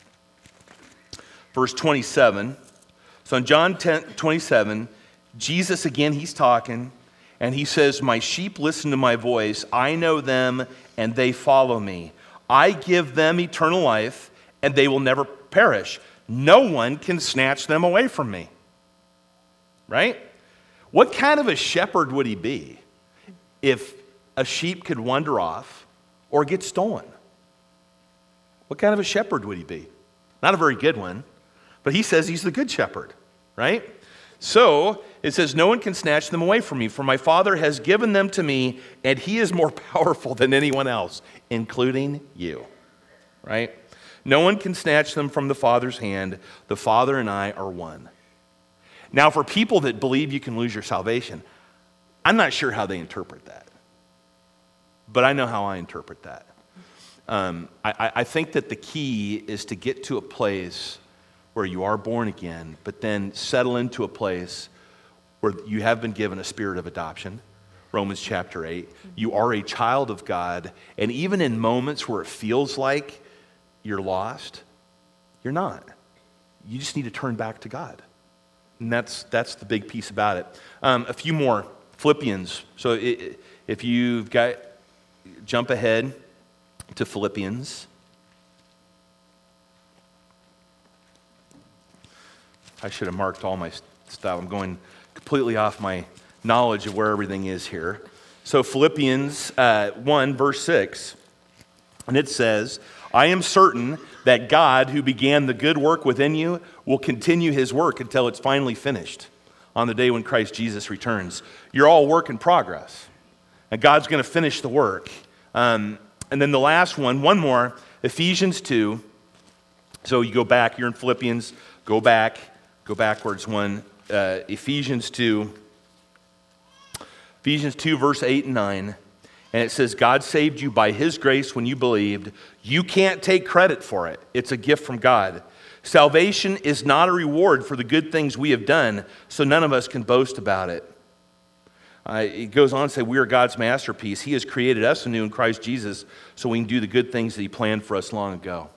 verse twenty-seven. So in John ten, twenty-seven, Jesus, again, he's talking, and he says, my sheep listen to my voice. I know them, and they follow me. I give them eternal life, and they will never perish. No one can snatch them away from me. Right? What kind of a shepherd would he be if a sheep could wander off or get stolen? What kind of a shepherd would he be? Not a very good one, but he says he's the good shepherd, right? So it says, no one can snatch them away from me, for my Father has given them to me, and he is more powerful than anyone else, including you, right? No one can snatch them from the Father's hand. The Father and I are one. Now, for people that believe you can lose your salvation, I'm not sure how they interpret that, but I know how I interpret that. Um, I, I think that the key is to get to a place where you are born again, but then settle into a place where you have been given a spirit of adoption, Romans chapter eight. You are a child of God, and even in moments where it feels like you're lost, you're not. You just need to turn back to God. And that's that's the big piece about it. Um, a few more. Philippians. So it, if you've got, jump ahead to Philippians. I should have marked all my stuff. I'm going completely off my knowledge of where everything is here. So Philippians uh, one, verse six, and it says, I am certain that God, who began the good work within you, will continue his work until it's finally finished on the day when Christ Jesus returns. You're all work in progress, and God's going to finish the work. Um, and then the last one, one more, Ephesians two. So you go back, you're in Philippians, go back, go backwards one, uh, Ephesians two. Ephesians two, verse eight and nine. And it says, God saved you by his grace when you believed. You can't take credit for it. It's a gift from God. Salvation is not a reward for the good things we have done, so none of us can boast about it. Uh, it goes on to say, we are God's masterpiece. He has created us anew in Christ Jesus so we can do the good things that he planned for us long ago.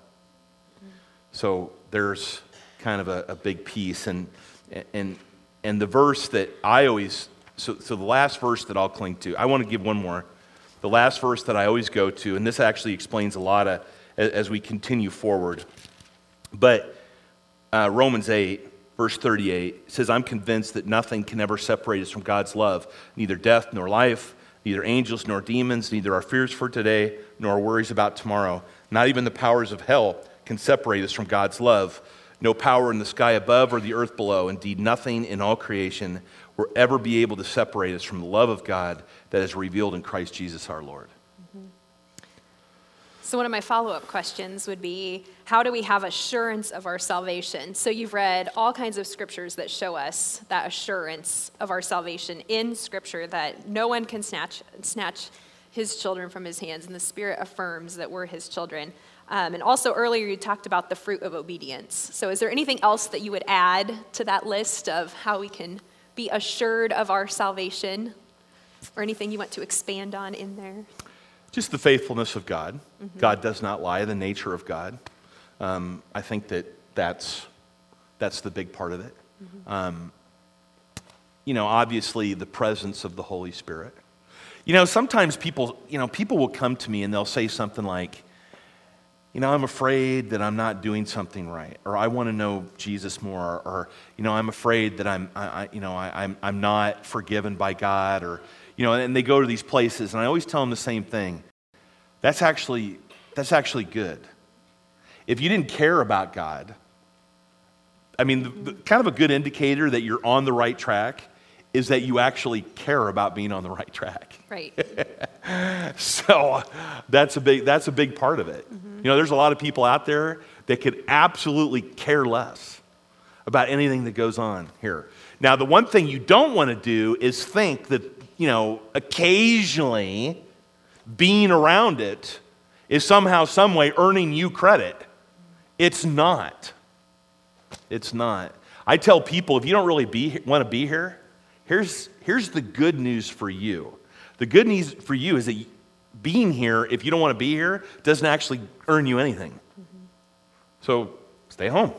So there's kind of a, a big piece. And, and, and the verse that I always, so, so the last verse that I'll cling to, I want to give one more. The last verse that I always go to, and this actually explains a lot of, as we continue forward. But uh, Romans eight, verse thirty-eight, says, I'm convinced that nothing can ever separate us from God's love, neither death nor life, neither angels nor demons, neither our fears for today nor our worries about tomorrow. Not even the powers of hell can separate us from God's love. No power in the sky above or the earth below, indeed nothing in all creation will ever be able to separate us from the love of God that is revealed in Christ Jesus our Lord.
Mm-hmm. So one of my follow-up questions would be, how do we have assurance of our salvation? So you've read all kinds of scriptures that show us that assurance of our salvation in Scripture, that no one can snatch snatch his children from his hands, and the Spirit affirms that we're his children. Um, and also earlier you talked about the fruit of obedience. So is there anything else that you would add to that list of how we can be assured of our salvation, or anything you want to expand on in there?
Just the faithfulness of God. Mm-hmm. God does not lie, the nature of God. Um, I think that that's, that's the big part of it. Mm-hmm. Um, you know, obviously the presence of the Holy Spirit. You know, sometimes people, you know, people will come to me and they'll say something like, you know, I'm afraid that I'm not doing something right, or I want to know Jesus more, or, or you know, I'm afraid that I'm, I, I, you know, I, I'm, I'm not forgiven by God, or, you know, and they go to these places, and I always tell them the same thing. That's actually, that's actually good. If you didn't care about God, I mean, the, the, kind of a good indicator that you're on the right track is that you actually care about being on the right track.
Right.
So that's a big that's a big part of it. Mm-hmm. You know, there's a lot of people out there that could absolutely care less about anything that goes on here. Now, the one thing you don't want to do is think that, you know, occasionally being around it is somehow, some way earning you credit. It's not. It's not. I tell people, if you don't really be, want to be here, here's, here's the good news for you. The good news for you is that being here, if you don't want to be here, doesn't actually earn you anything. Mm-hmm. So stay home.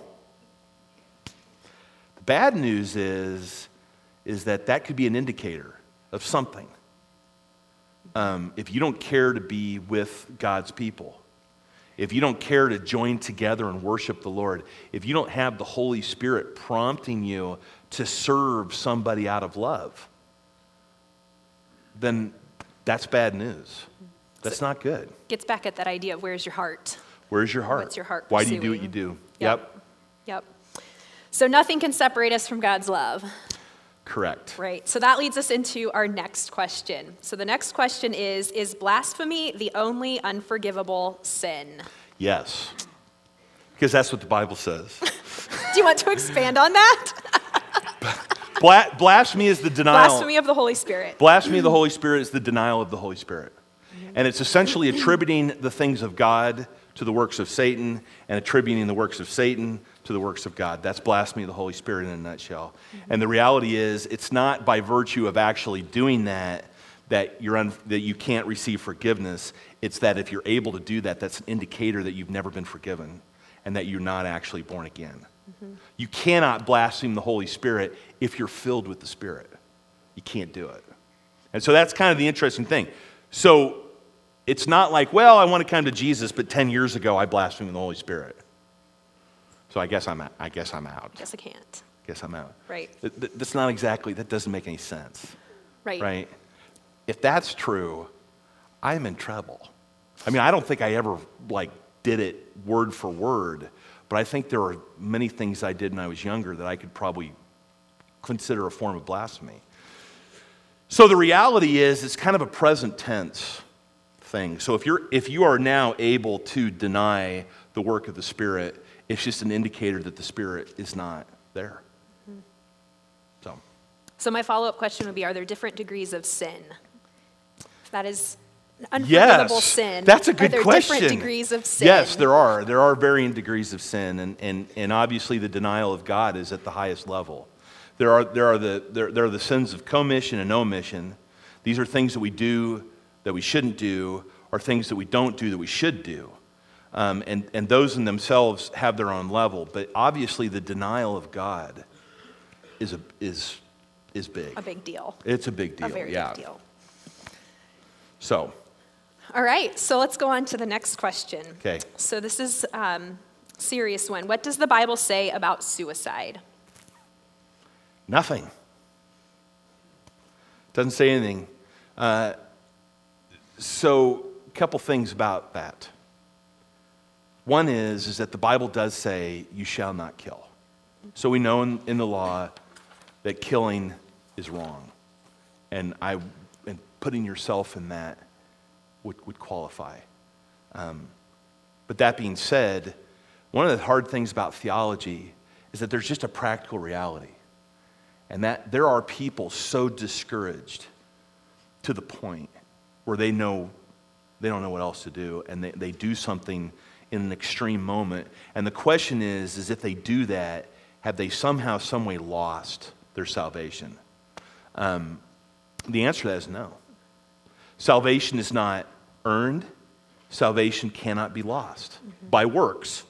The bad news is, is that that could be an indicator of something. Um, if you don't care to be with God's people, if you don't care to join together and worship the Lord, if you don't have the Holy Spirit prompting you to serve somebody out of love, then that's bad news. That's so not good.
Gets back at that idea of where's your heart?
Where's your heart?
What's your heart
Why
pursuing?
do you do what you do?
Yep. Yep. Yep. So nothing can separate us from God's love.
Correct.
Right. So that leads us into our next question. So the next question is, is blasphemy the only unforgivable sin?
Yes. Because that's what the Bible says.
Do you want to expand on that?
Bla- blasphemy is the denial.
Blasphemy of the Holy Spirit.
Blasphemy of the Holy Spirit is the denial of the Holy Spirit. And it's essentially attributing the things of God to the works of Satan and attributing the works of Satan to the works of God. That's blasphemy of the Holy Spirit in a nutshell. Mm-hmm. And the reality is, it's not by virtue of actually doing that that you're un- that you can't receive forgiveness. It's that if you're able to do that, that's an indicator that you've never been forgiven and that you're not actually born again. Mm-hmm. You cannot blaspheme the Holy Spirit if you're filled with the Spirit. You can't do it. And so that's kind of the interesting thing. So it's not like, well, I want to come to Jesus, but ten years ago I blasphemed the Holy Spirit. So I guess I'm out. I guess I'm out.
Guess I can't.
Guess I'm out.
Right.
That, that's not exactly, that doesn't make any sense.
Right.
Right? If that's true, I'm in trouble. I mean, I don't think I ever, like, did it word for word, but I think there are many things I did when I was younger that I could probably consider a form of blasphemy. So the reality is, it's kind of a present tense thing. So if you're if you are now able to deny the work of the Spirit, it's just an indicator that the Spirit is not there. Mm-hmm. So. So
my follow-up question would be: are there different degrees of sin? That is unforgivable
yes,
sin.
That's a good
are there
question.
Different degrees of sin?
Yes, there are. There are varying degrees of sin, and and and obviously the denial of God is at the highest level. There are there are the there, there are the sins of commission and omission. These are things that we do that we shouldn't do, or things that we don't do that we should do. Um, and, and those in themselves have their own level. But obviously the denial of God is a, is, is big.
A big deal.
It's a big deal,
A very
yeah.
big deal.
So.
All right, so let's go on to the next question.
Okay.
So this is a um, serious one. What does the Bible say about suicide?
Nothing. Doesn't say anything. Uh, so a couple things about that. One is, is that the Bible does say, you shall not kill. So we know in, in the law that killing is wrong. And I, and putting yourself in that would, would qualify. Um, but that being said, one of the hard things about theology is that there's just a practical reality. And that there are people so discouraged to the point where they know they don't know what else to do, and they, they do something in an extreme moment. And the question is, is if they do that, have they somehow, some way lost their salvation? Um, the answer to that is no. Salvation is not earned. Salvation cannot be lost mm-hmm. by works.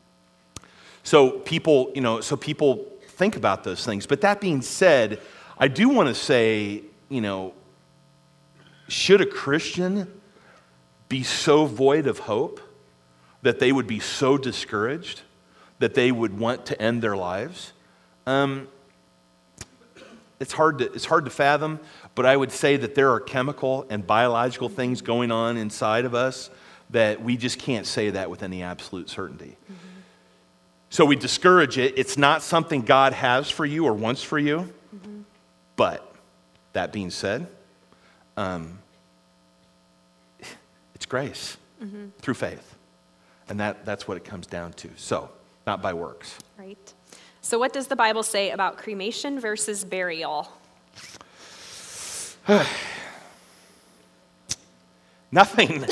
So people, you know, so people think about those things. But that being said, I do want to say, you know, should a Christian be so void of hope that they would be so discouraged that they would want to end their lives? Um, it's hard to it's hard to fathom, but I would say that there are chemical and biological things going on inside of us that we just can't say that with any absolute certainty. Mm-hmm. So we discourage it. It's not something God has for you or wants for you, mm-hmm. but that being said, um, it's grace mm-hmm. through faith. And that, that's what it comes down to. So, not by works.
Right. So what does the Bible say about cremation versus burial?
Nothing.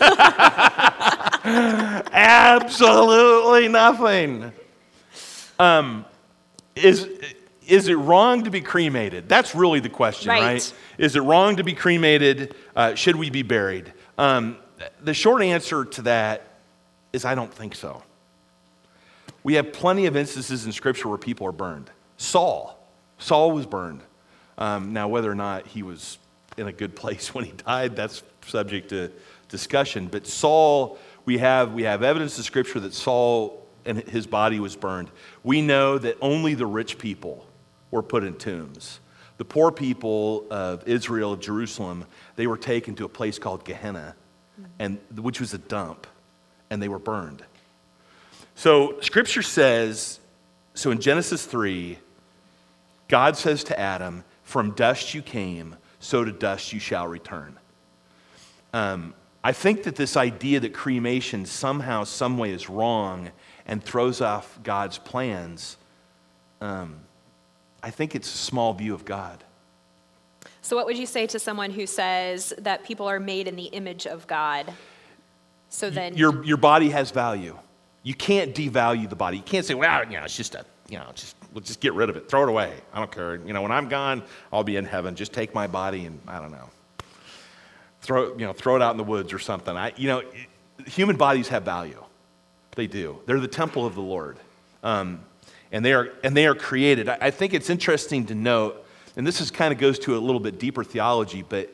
Absolutely nothing. Um, is, is it wrong to be cremated? That's really the question, right? right? Is it wrong to be cremated? Uh, should we be buried? Um, the short answer to that is I don't think so. We have plenty of instances in Scripture where people are burned. Saul. Saul was burned. Um, now, whether or not he was in a good place when he died, that's subject to discussion. But Saul, we have, we have evidence in Scripture that Saul and his body was burned. We know that only the rich people were put in tombs. The poor people of Israel, of Jerusalem, they were taken to a place called Gehenna, and which was a dump, and they were burned. So Scripture says, so in Genesis three, God says to Adam, from dust you came, so to dust you shall return. Um, I think that this idea that cremation somehow, some way is wrong and throws off God's plans, um, I think it's a small view of God.
So what would you say to someone who says that people are made in the image of God? So then
your your body has value. You can't devalue the body. You can't say, well, you know, it's just a, you know, just we'll just get rid of it, throw it away. I don't care. You know, when I'm gone, I'll be in heaven. Just take my body and I don't know, throw you know, throw it out in the woods or something. I, you know, human bodies have value. They do. They're the temple of the Lord, um, and they are and they are created. I, I think it's interesting to note, and this is kind of goes to a little bit deeper theology, but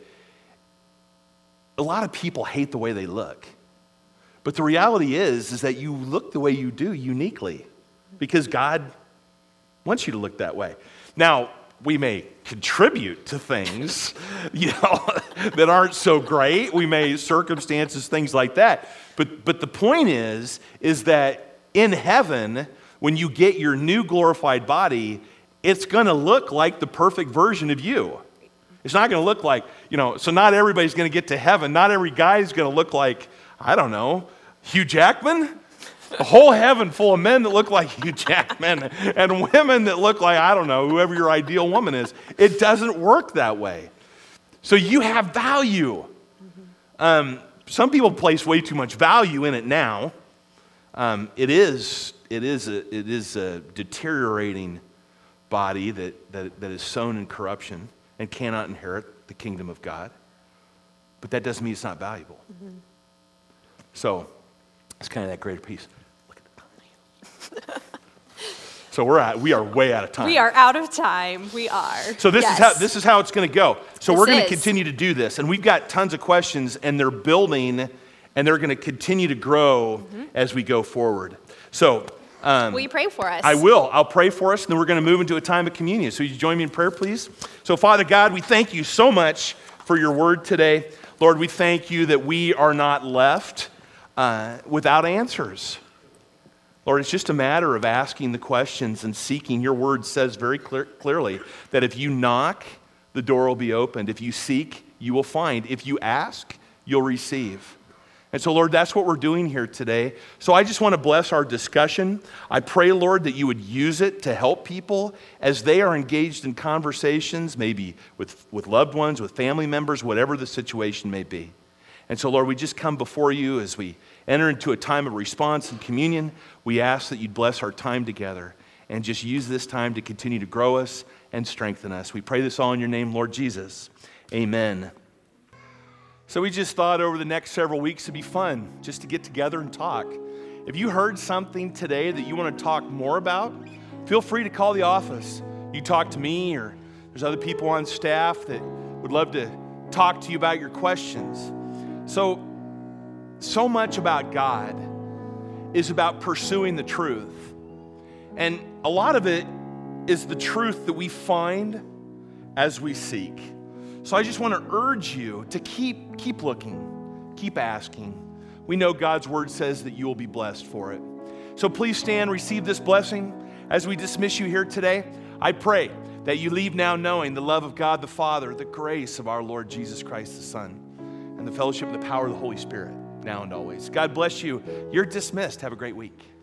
a lot of people hate the way they look. But the reality is, is that you look the way you do uniquely because God wants you to look that way. Now, we may contribute to things, you know, that aren't so great. We may circumstances, things like that. But but the point is, is that in heaven, when you get your new glorified body, it's going to look like the perfect version of you. It's not going to look like, you know, so not everybody's going to get to heaven. Not every guy is going to look like, I don't know, Hugh Jackman? A whole heaven full of men that look like Hugh Jackman and women that look like, I don't know, whoever your ideal woman is. It doesn't work that way. So you have value. Um, some people place way too much value in it now. Um, it is it is a, it is a deteriorating body that, that, that is sown in corruption and cannot inherit the kingdom of God. But that doesn't mean it's not valuable. Mm-hmm. So it's kind of that greater piece. Look at the time. So we're at, we are way out of time.
We are out of time. We are.
So this
yes.
is how this is how it's going to go. So
this
we're going to
is.
continue to do this, and we've got tons of questions, and they're building, and they're going to continue to grow mm-hmm. as we go forward. So um,
will you pray for us?
I will. I'll pray for us, and then we're going to move into a time of communion. So you join me in prayer, please. So Father God, we thank you so much for your word today. Lord, we thank you that we are not left uh, without answers. Lord, it's just a matter of asking the questions and seeking. Your word says very clear, clearly that if you knock, the door will be opened. If you seek, you will find. If you ask, you'll receive. And so, Lord, that's what we're doing here today. So I just want to bless our discussion. I pray, Lord, that you would use it to help people as they are engaged in conversations, maybe with, with loved ones, with family members, whatever the situation may be. And so, Lord, we just come before you as we enter into a time of response and communion. We ask that you'd bless our time together and just use this time to continue to grow us and strengthen us. We pray this all in your name, Lord Jesus. Amen. So we just thought over the next several weeks it'd be fun just to get together and talk. If you heard something today that you want to talk more about, feel free to call the office. You talk to me, or there's other people on staff that would love to talk to you about your questions. So, so much about God is about pursuing the truth. And a lot of it is the truth that we find as we seek. So I just want to urge you to keep, keep looking, keep asking. We know God's word says that you will be blessed for it. So please stand, receive this blessing. As we dismiss you here today, I pray that you leave now knowing the love of God the Father, the grace of our Lord Jesus Christ the Son, and the fellowship and the power of the Holy Spirit, now and always. God bless you. You're dismissed. Have a great week.